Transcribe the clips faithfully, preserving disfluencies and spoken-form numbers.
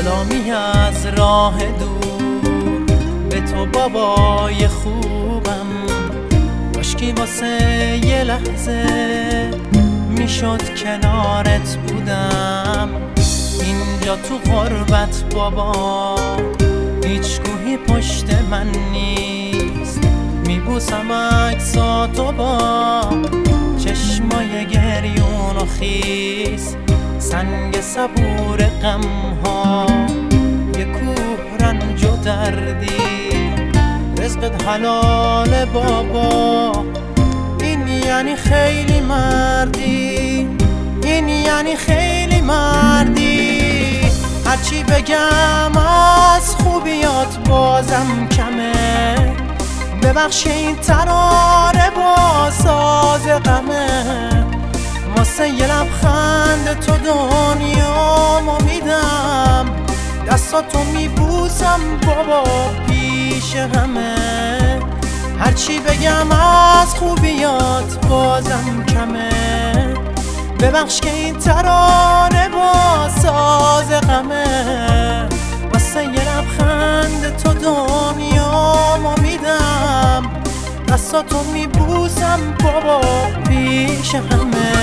سلامی از راه دور به تو بابای خوبم، کاشکی واسه یه لحظه میشد کنارت بودم. اینجا تو غربت بابا هیچ گوهی پشت من نیست، میبوسم عکساتو با چشمای گریون و خیس، سنگ صبور غم ها یه کوه رنج و دردی، رزقت حلال بابا، این یعنی خیلی مردی، این یعنی خیلی مردی. هرچی بگم از خوبیات بازم کمه، ببخش این ترانه با ساز غمه، واسه یه لبخند تو دنیامو میدم، دستاتو میبوسم بابا پیش همه. هرچی بگم از خوبیات بازم کمه، ببخش که این ترانه با ساز غمه، واسه یه لبخند تو دنیامو میدم، دستاتو میبوسم بابا پیش همه.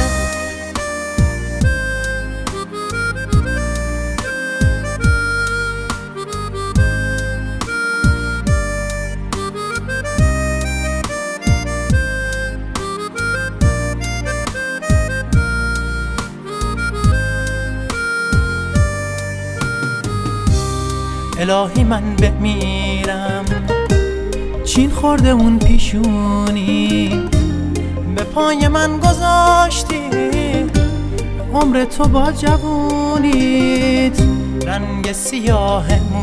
الهی من بمیرم چین خورده اون پیشونی، به پای من گذاشتی عمر تو با جوونیت، رنگ سیاه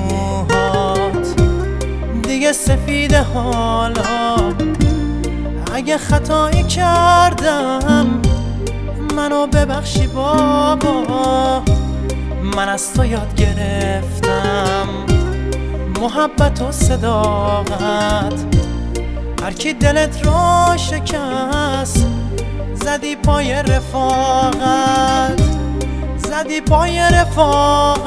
موهات دیگه سفید حالا. اگه خطایی کردم منو ببخشی بابا، من از تو یاد گرفتم محبت و صداقت، هر کی دلت رو شکست زدی پای رفاقت، زدی پای رفاقت.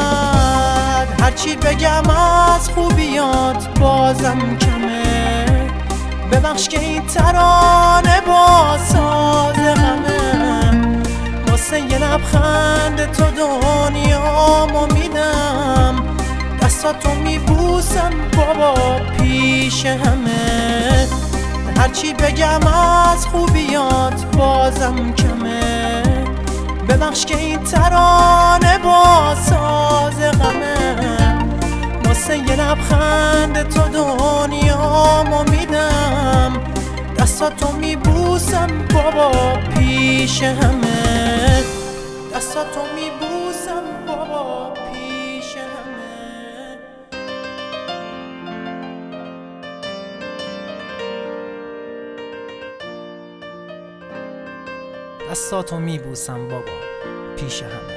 هرچی بگم از خوبیات بازم کمه، ببخش که این ترانه با ساز غمه، واسه یه لبخند تو دنیامو میدم، دستاتو میبوسم بابا پیش همه. هرچی بگم از خوبیات بازم کمه، ببخش که این ترانه با ساز غمه، واسه یه لبخند تو دنیامو میدم، دستاتو میبوسم بابا پیش همه، دستاتو میبوسم بابا پیش همه. دستاتو میبوسم بابا پیش همه.